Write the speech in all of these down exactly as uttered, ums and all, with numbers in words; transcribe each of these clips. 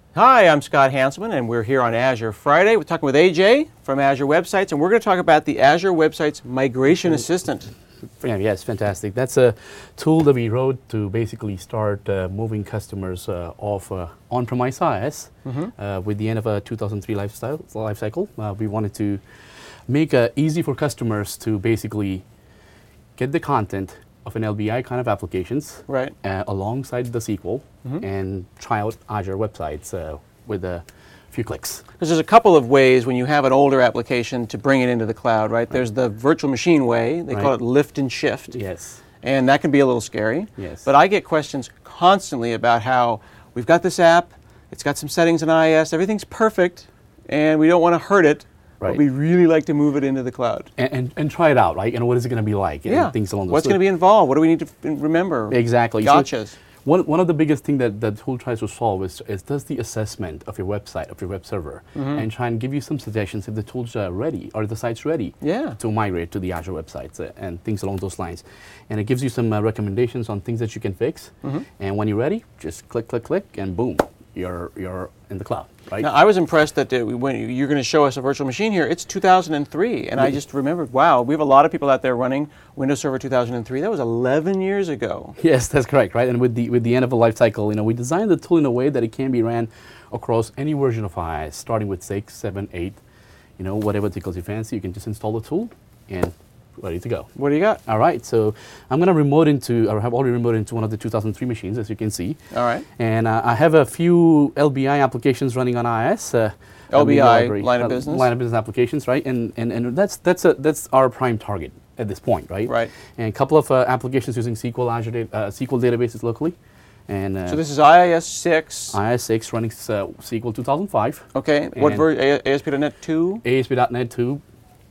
Hi, I'm Scott Hanselman, and we're here on Azure Friday. We're talking with A J from Azure Websites, and we're going to talk about the Azure Websites Migration Assistant. Yeah, yes, fantastic. That's a tool that we wrote to basically start uh, moving customers uh, off uh, on-premise I S. Mm-hmm. uh, with the end of a two thousand three lifestyle, life cycle. Uh, we wanted to make it easy for customers to basically get the content of an L B I kind of applications right. uh, alongside the S Q L mm-hmm. and try out Azure Websites uh, with a few clicks. Because there's a couple of ways when you have an older application to bring it into the cloud, right? right. There's the virtual machine way. They right. call it lift and shift. Yes. And that can be a little scary. Yes. But I get questions constantly about how we've got this app, it's got some settings in I S, everything's perfect, and we don't want to hurt it. Right. But we really like to move it into the cloud. And, and, and try it out, right? And what is it going to be like? Yeah. And things along those What's going to be involved? What do we need to remember? Exactly. Gotchas. So one, one of the biggest things that the tool tries to solve is, is does the assessment of your website, of your web server, mm-hmm. and try and give you some suggestions if the tool's uh, ready or the site's ready yeah. to migrate to the Azure websites uh, and things along those lines. And it gives you some uh, recommendations on things that you can fix. Mm-hmm. And when you're ready, just click, click, click, and boom, you're, you're in the cloud. Right? Now, I was impressed that uh, when you're going to show us a virtual machine here, it's two thousand three, and mm-hmm. I just remembered, wow, we have a lot of people out there running Windows Server two thousand three. That was eleven years ago. Yes, that's correct, right? And with the with the end of a life cycle, you know, we designed the tool in a way that it can be ran across any version of I S, starting with six, seven, eight, you know, whatever tickles your fancy. You can just install the tool and ready to go. What do you got? All right, so I'm going to remote into, or have already remote into one of the two thousand three machines, as you can see. All right. And uh, I have a few L B I applications running on I S. Uh, L B I, library, line of uh, business? Line of business applications, right? And and, and that's that's a, that's our prime target at this point, right? Right. And a couple of uh, applications using S Q L Azure uh, S Q L databases locally. And uh, so this is I I S six. I I S six running uh, S Q L two thousand five. Okay. What version? A S P dot net two? A S P dot net two.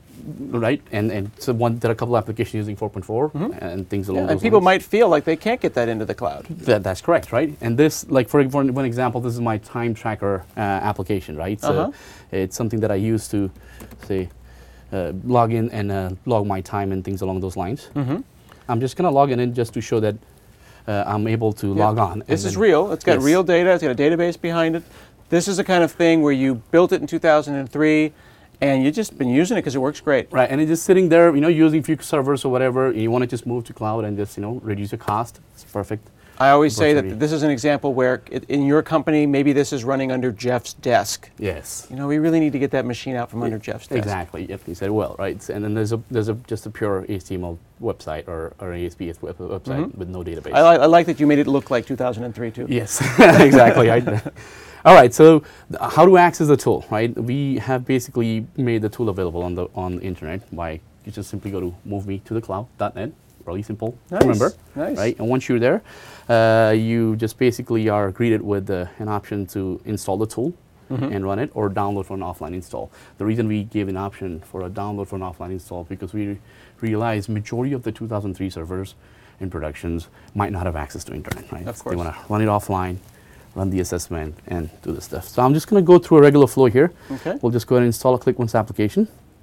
Right, and and so one there are a couple of applications using four point four mm-hmm. and things along yeah, those and people lines. might feel like they can't get that into the cloud. That, that's correct, right? And this, like for, for one example, this is my time tracker uh, application, right? So uh-huh. it's something that I use to, say, uh, log in and uh, log my time and things along those lines. Mm-hmm. I'm just going to log in, in just to show that uh, I'm able to yeah. log on. This is real. It's got yes. real data. It's got a database behind it. This is the kind of thing where you built it in two thousand three. And you've just been using it because it works great. Right, and it's just sitting there, you know, using a few servers or whatever, and you want to just move to cloud and just, you know, reduce your cost. It's perfect. I always say that this is an example where it, in your company, maybe this is running under Jeff's desk. Yes. You know, we really need to get that machine out from under Jeff's desk. Exactly, yep, you said well, right? And then there's a there's a just a pure H T M L website or, or A S P S web, website mm-hmm. with no database. I, li- I like that you made it look like two thousand three too. Yes, exactly. I, All right, so how to access the tool, right? We have basically made the tool available on the on the internet by you just simply go to move me to the cloud dot net. Really simple nice. to remember, nice. right? And once you're there, uh, you just basically are greeted with uh, an option to install the tool mm-hmm. and run it, or download for an offline install. The reason we gave an option for a download for an offline install because we realized majority of the two thousand three servers in productions might not have access to internet, right? Of So course. they want to run it offline, run the assessment, and do this stuff. So I'm just going to go through a regular flow here. Okay. We'll just go ahead and install a ClickOnce application.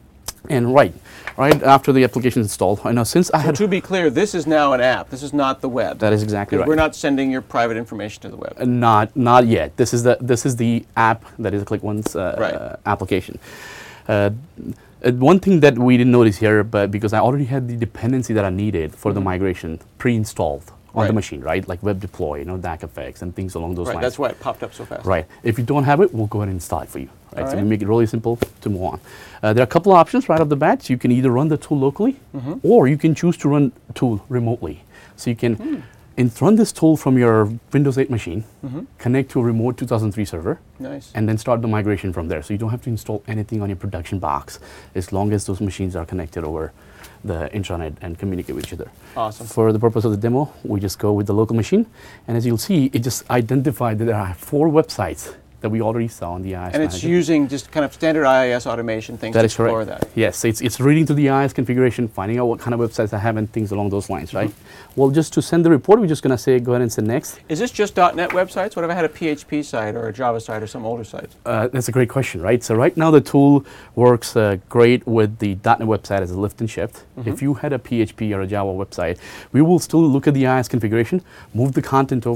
And right, right after the application is installed, I know since I so had... to be clear, this is now an app. This is not the web. That is exactly right. We're not sending your private information to the web. Uh, not not yet. This is the this is the app that is a ClickOnce uh, right. uh, application. Uh, uh, one thing that we didn't notice here, but because I already had the dependency that I needed for mm-hmm. the migration pre-installed on right. the machine, right? Like web deploy, you know, D A C effects and things along those right. lines. That's why it popped up so fast. Right. If you don't have it, we'll go ahead and install it for you. Right. All So right. we make it really simple to move on. Uh, there are a couple of options right off the bat. You can either run the tool locally, mm-hmm. or you can choose to run the tool remotely. So you can mm. in, run this tool from your Windows eight machine, mm-hmm. connect to a remote two thousand three server, nice. and then start the migration from there. So you don't have to install anything on your production box as long as those machines are connected over the intranet and communicate with each other. Awesome. For the purpose of the demo, we just go with the local machine, and as you'll see, it just identified that there are four websites that we already saw on the I I S And it's manager. using just kind of standard I I S automation things That to is correct. explore that. Yes, it's, it's reading to the I I S configuration, finding out what kind of websites I have and things along those lines, right? Mm-hmm. Well, just to send the report, we're just going to say go ahead and send next. Is this just .NET websites? What if I had a P H P site or a Java site or some older site? Uh, that's a great question, right? So right now the tool works uh, great with the .NET website as a lift and shift. Mm-hmm. If you had a P H P or a Java website, we will still look at the I I S configuration, move the content over.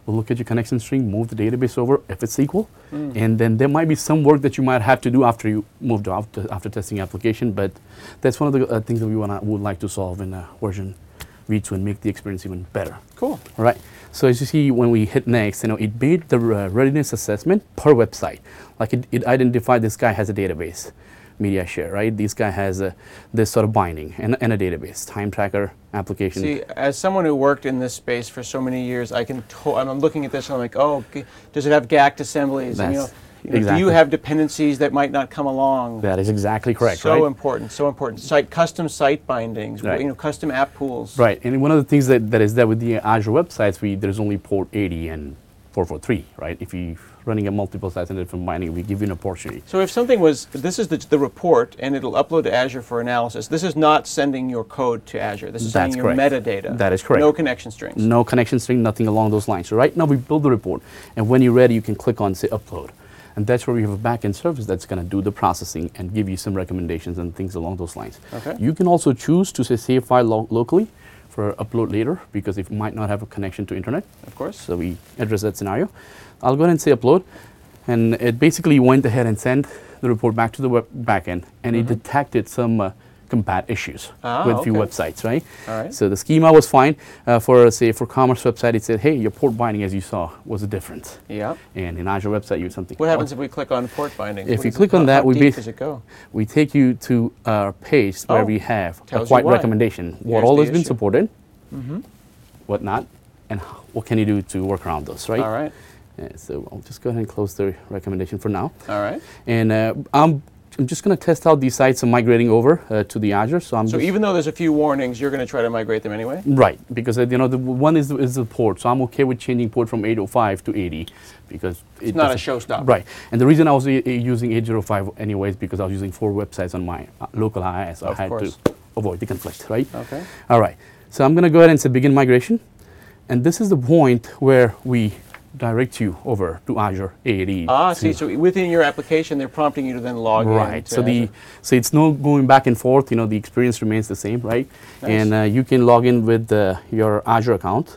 We'll look at your connection string, move the database over if it's S Q L, mm. and then there might be some work that you might have to do after you moved out to, after testing application. But that's one of the uh, things that we wanna would like to solve in uh, version V two and make the experience even better. Cool. All right. So as you see, when we hit next, you know, it made the uh, readiness assessment per website. Like it, it identified this guy has a database, media share, right? This guy has a, this sort of binding and, and a database, time tracker application. See, as someone who worked in this space for so many years, I can. To I'm looking at this and I'm like, oh, does it have G A C T assemblies? And, you know, you know, exactly. Do you have dependencies that might not come along? That is exactly correct. So right? important, so important. Site custom site bindings, right. you know, custom app pools. Right, and one of the things that, that is there with the Azure websites, we there's only port eighty and four forty-three, right? If you're running a multiple sites and different binding, we give you an opportunity. So if something was, this is the, the report, and it'll upload to Azure for analysis. This is not sending your code to Azure. This is That's sending your correct. metadata. That is correct. No connection strings. No connection string, nothing along those lines. So right now we build the report, and when you're ready, you can click on say upload. And that's where we have a backend service that's going to do the processing and give you some recommendations and things along those lines. Okay. You can also choose to say save file lo locally for upload later because it might not have a connection to internet. Of course. So we address that scenario. I'll go ahead and say upload, and it basically went ahead and sent the report back to the web backend, and mm-hmm. it detected some uh, compat issues ah, with a okay. few websites, right? All right. So the schema was fine. Uh, for say for commerce website, it said, hey, your port binding, as you saw, was a difference. Yeah. And in Azure website, you something. What happens if we click on port binding? If what you is click it, on how, that, how we deep does it go? we take you to our page oh, where we have a tells quite you why. recommendation. What Here's all the has been issue. supported, Mm-hmm. what not, and what can you do to work around those, right? All right. Uh, so I'll just go ahead and close the recommendation for now. All right. And uh, I'm, I'm just going to test out these sites and migrating over uh, to the Azure. So I'm So just even though there's a few warnings, you're going to try to migrate them anyway? right, because uh, you know the one is is the port, so I'm okay with changing port from eight oh five to eighty because It's it not a doesn't- showstopper. Right, and the reason I was uh, using eight oh five anyways because I was using four websites on my uh, local I I S, so Of I had course. to avoid the conflict, right? Okay. All right, so I'm going to go ahead and say begin migration, and this is the point where we direct you over to Azure A eight E. Ah, see, so within your application, they're prompting you to then log in. Right. to So the Azure. so it's no going back and forth. You know, the experience remains the same, right? Nice. And uh, you can log in with uh, your Azure account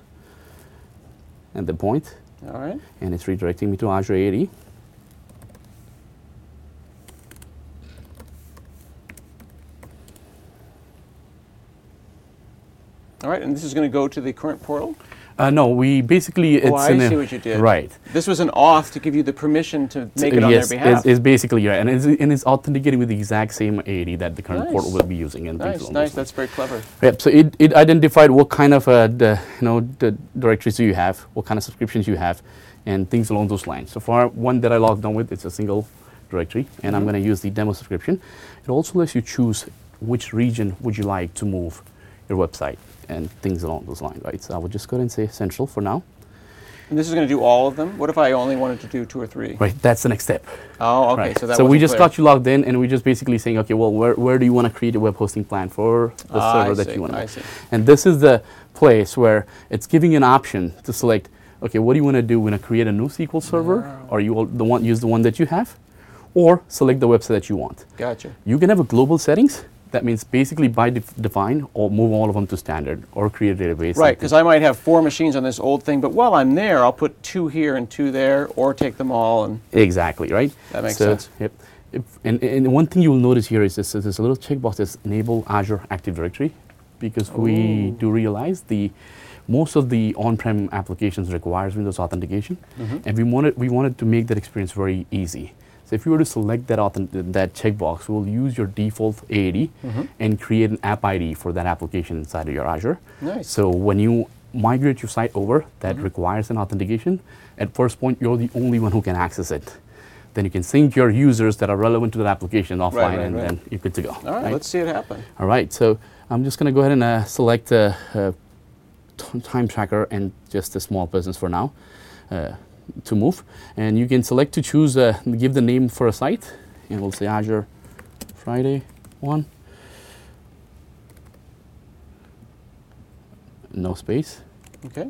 at the point, All right. and it's redirecting me to Azure A eight E. All right, and this is going to go to the current portal? Uh, no, we basically it's Oh, I in a- see what you did. Right. This was an auth to give you the permission to make it on yes, their behalf. It's, it's basically right, and it's, and it's authenticating with the exact same A eight E that the current Nice. portal will be using. And things Nice, along nice. those That's very clever. lines. Yep. So it, it identified what kind of uh, the, you know the directories you have, what kind of subscriptions you have, and things along those lines. So for one that I logged on with, it's a single directory, and I'm Mhm. going to use the demo subscription. It also lets you choose which region would you like to move your website and things along those lines, right? So I would just go ahead and say central for now. And this is going to do all of them? What if I only wanted to do two or three? Right, that's the next step. Oh, okay. Right. So that we wasn't just clear. got you logged in, and we're just basically saying, okay, well, where, where do you want to create a web hosting plan for the Ah, server I that see, you want to? I see. And this is the place where it's giving you an option to select, okay, what do you want to do? Want to create a new S Q L server, Ah. or you will the one use the one that you have, or select the website that you want. Gotcha. You can have a global settings. That means basically by def define or move all of them to standard or create a database. Right, because I might have four machines on this old thing, but while I'm there, I'll put two here and two there, or take them all. And Exactly, right? That makes So, sense. Yep. If, and, and one thing you will notice here is this, so there's a little checkbox that's enable Azure Active Directory, because we Ooh. do realize the most of the on-prem applications requires Windows authentication, Mhm. and we wanted we wanted to make that experience very easy. So if you were to select that authentic, that checkbox, we'll use your default A eight E Mhm. and create an app I D for that application inside of your Azure. Nice. So when you migrate your site over that Mhm. requires an authentication, at first point you're the only one who can access it. Then you can sync your users that are relevant to that application offline, right, and right. then you're good to go. all right, let's see it happen. All right, so I'm just going to go ahead and uh, select uh, uh, t- time tracker and just a small business for now uh, to move. And you can select to choose, uh, give the name for a site, and we'll say Azure Friday one. No space. Okay.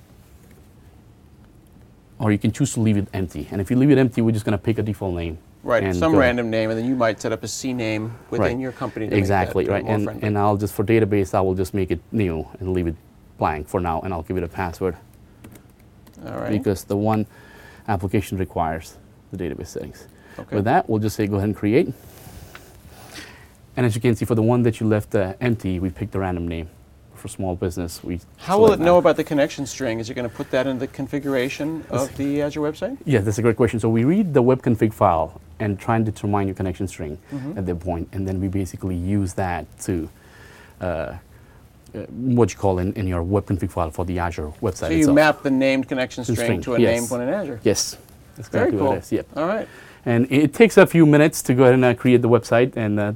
Or you can choose to leave it empty. And if you leave it empty, we're just going to pick a default name. Right, and some go. random name, and then you might set up a C name within Right. your company to Exactly, make that right. more And, friendly. and I'll just, for database, I will just make it new and leave it blank for now, and I'll give it a password. All right. because the one application requires the database settings. Okay. With that, we'll just say go ahead and create. And as you can see, for the one that you left uh, empty, we picked a random name. For small business, we How will it that. know about the connection string? Is it going to put that in the configuration of the Azure website? Yeah, that's a great question. So we read the web config file and try and determine your connection string Mm-hmm. at that point, and then we basically use that to uh, uh, what you call in, in your web config file for the Azure website So you itself. map the named connection The string, string, to a yes. named one in Azure. Yes, that's Very exactly cool. what it is. Yep. All right. And it takes a few minutes to go ahead and uh, create the website and uh,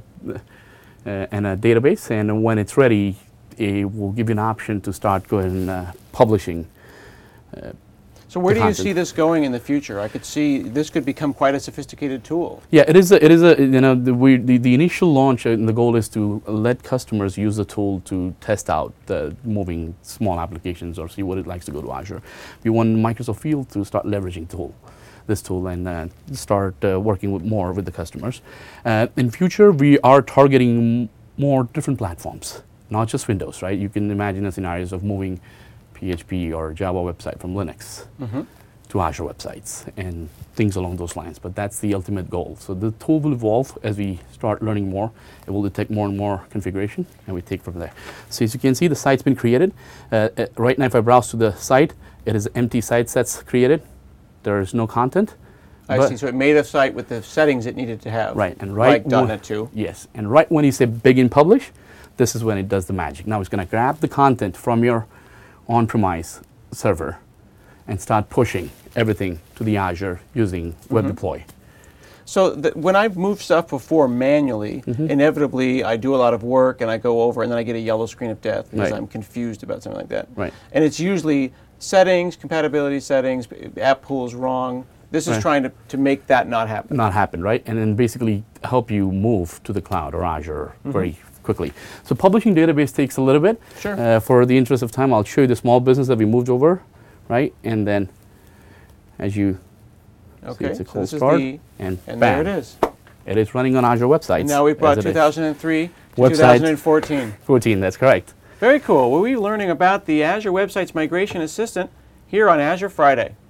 uh, and a database, and when it's ready, it will give you an option to start going and uh, publishing. Uh, So where the do you content. see this going in the future? I could see this could become quite a sophisticated tool. Yeah, it is. A, it is a. You know, the, we, the the initial launch uh, and the goal is to let customers use the tool to test out uh, moving small applications or see what it likes to go to Azure. We want Microsoft Field to start leveraging tool, this tool, and uh, start uh, working with more with the customers. Uh, in future, we are targeting m- more different platforms, not just Windows. Right? You can imagine the scenarios of moving P H P or Java website from Linux Mm-hmm. to Azure websites and things along those lines. But that's the ultimate goal. So the tool will evolve as we start learning more. It will detect more and more configuration, and we take from there. So as you can see, the site's been created. Uh, uh, right now, if I browse to the site, it is an empty site that's created. There is no content. I but- see. So it made a site with the settings it needed to have. Right, and right Like when- .NET two. Yes, and right when you say begin publish, this is when it does the magic. Now it's going to grab the content from your on-premise server and start pushing everything to the Azure using Web Mm-hmm. Deploy. So th- when I've moved stuff before manually, Mm-hmm. inevitably I do a lot of work and I go over and then I get a yellow screen of death because Right. I'm confused about something like that. Right. And it's usually settings, compatibility settings, app pool's wrong. This is Right. trying to, to make that not happen. Not happen, right? And then basically help you move to the cloud or Azure very quickly. So publishing database takes a little bit. Sure. Uh, for the interest of time, I'll show you the small business that we moved over, right? And then as you see, Okay. it's a So cold this is start, the, and, and bam, there it is. it is running on Azure websites. And now we've brought as it is. two thousand three to Website. two thousand fourteen. fourteen, that's correct. Very cool. We'll be learning about the Azure Websites Migration Assistant here on Azure Friday.